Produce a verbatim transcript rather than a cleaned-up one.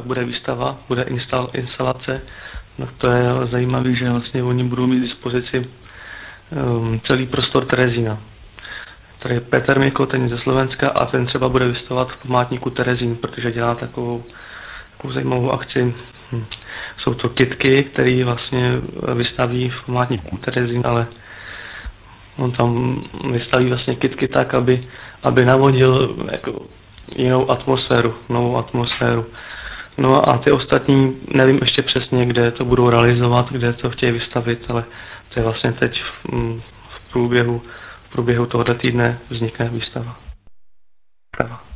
bude výstava, bude instal, instalace. No to je zajímavé, že vlastně oni budou mít k dispozici um, celý prostor Terezína. Tady je Petr Mikl, ten ze Slovenska a ten třeba bude vystavovat v památníku Terezín, protože dělá takovou, takovou zajímavou akci. Hm. Jsou to kitky, které vlastně vystaví v památníku Terezín, ale on tam vystaví vlastně kitky tak, aby, aby navodil jako jinou atmosféru, novou atmosféru. No a ty ostatní, nevím ještě přesně, kde to budou realizovat, kde to chtějí vystavit, ale to je vlastně teď v, v průběhu, v průběhu tohoto týdne vznikne výstava.